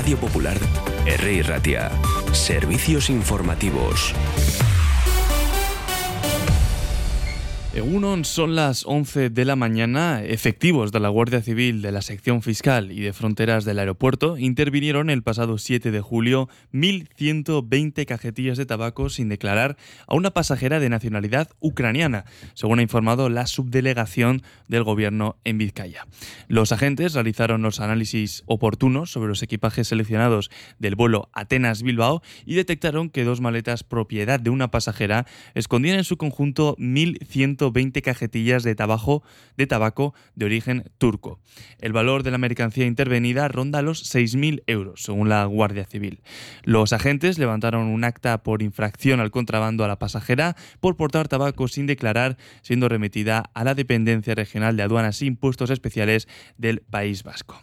Radio Popular, Herri Ratia. Servicios informativos. Egunon, son las 11 de la mañana. Efectivos de la Guardia Civil, de la Sección Fiscal y de Fronteras del aeropuerto intervinieron el pasado 7 de julio 1.120 cajetillas de tabaco sin declarar a una pasajera de nacionalidad ucraniana, según ha informado la subdelegación del gobierno en Vizcaya. Los agentes realizaron los análisis oportunos sobre los equipajes seleccionados del vuelo Atenas-Bilbao y detectaron que 2 maletas propiedad de una pasajera escondían en su conjunto 1.120 cajetillas de tabaco de origen turco. El valor de la mercancía intervenida ronda los 6.000 euros, según la Guardia Civil. Los agentes levantaron un acta por infracción al contrabando a la pasajera por portar tabaco sin declarar, siendo remitida a la Dependencia Regional de Aduanas e Impuestos Especiales del País Vasco.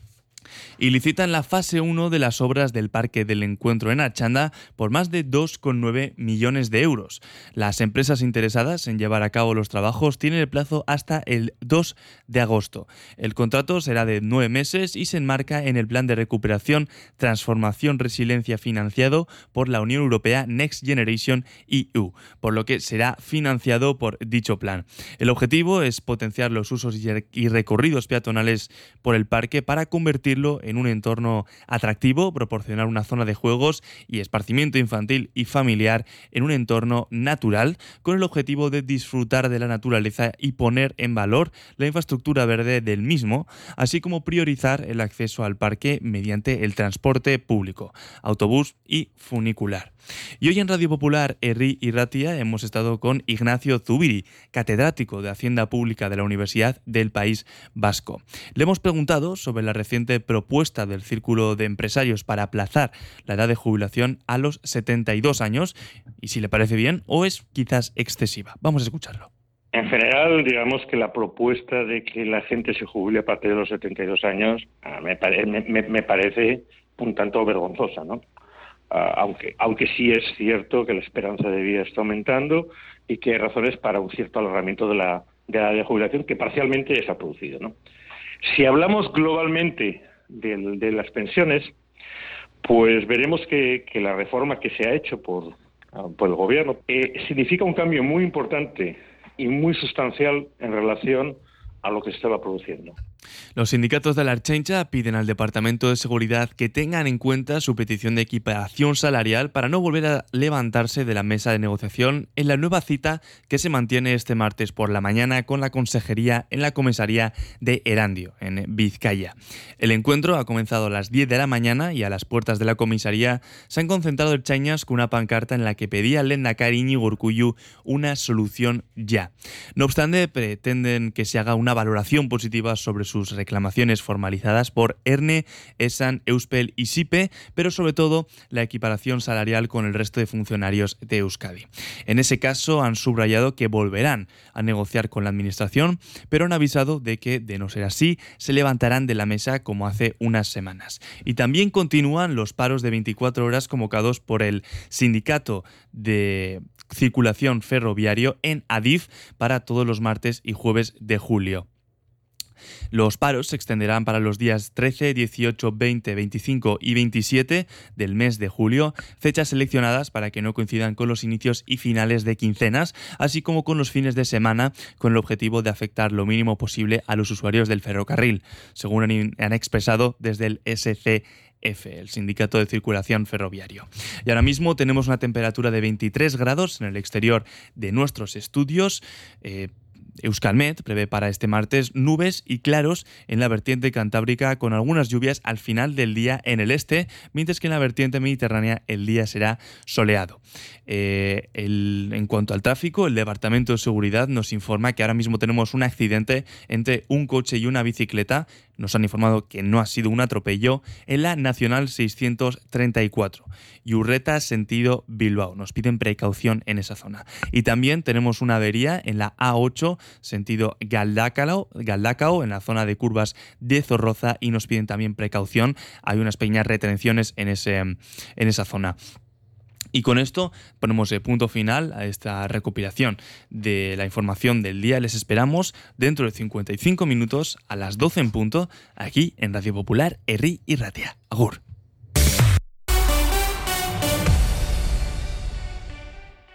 Y licitan la fase 1 de las obras del Parque del Encuentro en Archanda por más de 2,9 millones de euros. Las empresas interesadas en llevar a cabo los trabajos tienen el plazo hasta el 2 de agosto. El contrato será de 9 meses y se enmarca en el Plan de Recuperación, Transformación, Resiliencia financiado por la Unión Europea Next Generation EU, por lo que será financiado por dicho plan. El objetivo es potenciar los usos y recorridos peatonales por el parque para convertirlo en un entorno atractivo, proporcionar una zona de juegos y esparcimiento infantil y familiar en un entorno natural, con el objetivo de disfrutar de la naturaleza y poner en valor la infraestructura verde del mismo, así como priorizar el acceso al parque mediante el transporte público, autobús y funicular. Y hoy en Radio Popular, Herri y Ratia, hemos estado con Ignacio Zubiri, catedrático de Hacienda Pública de la Universidad del País Vasco. Le hemos preguntado sobre la reciente propuesta del Círculo de Empresarios para aplazar la edad de jubilación a los 72 años y si le parece bien o es quizás excesiva. Vamos a escucharlo. En general, digamos que la propuesta de que la gente se jubile a partir de los 72 años me parece un tanto vergonzosa, ¿no? Aunque sí es cierto que la esperanza de vida está aumentando y que hay razones para un cierto alargamiento de la edad de jubilación que parcialmente ya se ha producido, ¿no? Si hablamos globalmente de las pensiones, pues veremos que la reforma que se ha hecho por el gobierno significa un cambio muy importante y muy sustancial en relación a lo que se estaba produciendo. Los sindicatos de la Ertzaintza piden al Departamento de Seguridad que tengan en cuenta su petición de equiparación salarial para no volver a levantarse de la mesa de negociación en la nueva cita que se mantiene este martes por la mañana con la consejería en la comisaría de Erandio, en Vizcaya. El encuentro ha comenzado a las 10 de la mañana y a las puertas de la comisaría se han concentrado ertzainas con una pancarta en la que pedía al lehendakari Iñigo Urkullu una solución ya. No obstante, pretenden que se haga una valoración positiva sobre sus reclamaciones formalizadas por ERNE, ESAN, Euspel y SIPE, pero sobre todo la equiparación salarial con el resto de funcionarios de Euskadi. En ese caso han subrayado que volverán a negociar con la Administración, pero han avisado de que, de no ser así, se levantarán de la mesa como hace unas semanas. Y también continúan los paros de 24 horas convocados por el Sindicato de Circulación Ferroviario en Adif para todos los martes y jueves de julio. Los paros se extenderán para los días 13, 18, 20, 25 y 27 del mes de julio, fechas seleccionadas para que no coincidan con los inicios y finales de quincenas, así como con los fines de semana, con el objetivo de afectar lo mínimo posible a los usuarios del ferrocarril, según han expresado desde el SCF, el Sindicato de Circulación Ferroviario. Y ahora mismo tenemos una temperatura de 23 grados en el exterior de nuestros estudios. Euskalmet prevé para este martes nubes y claros en la vertiente cantábrica con algunas lluvias al final del día en el este, mientras que en la vertiente mediterránea el día será soleado. En cuanto al tráfico, el Departamento de Seguridad nos informa que ahora mismo tenemos un accidente entre un coche y una bicicleta. Nos han informado que no ha sido un atropello en la Nacional 634 y Urreta sentido Bilbao. Nos piden precaución en esa zona. Y también tenemos una avería en la A8 sentido Galdacao en la zona de curvas de Zorroza y nos piden también precaución. Hay unas pequeñas retenciones en esa zona. Y con esto ponemos punto final a esta recopilación de la información del día. Les esperamos dentro de 55 minutos a las 12 en punto, aquí en Radio Popular, Herri y Ratia. Agur.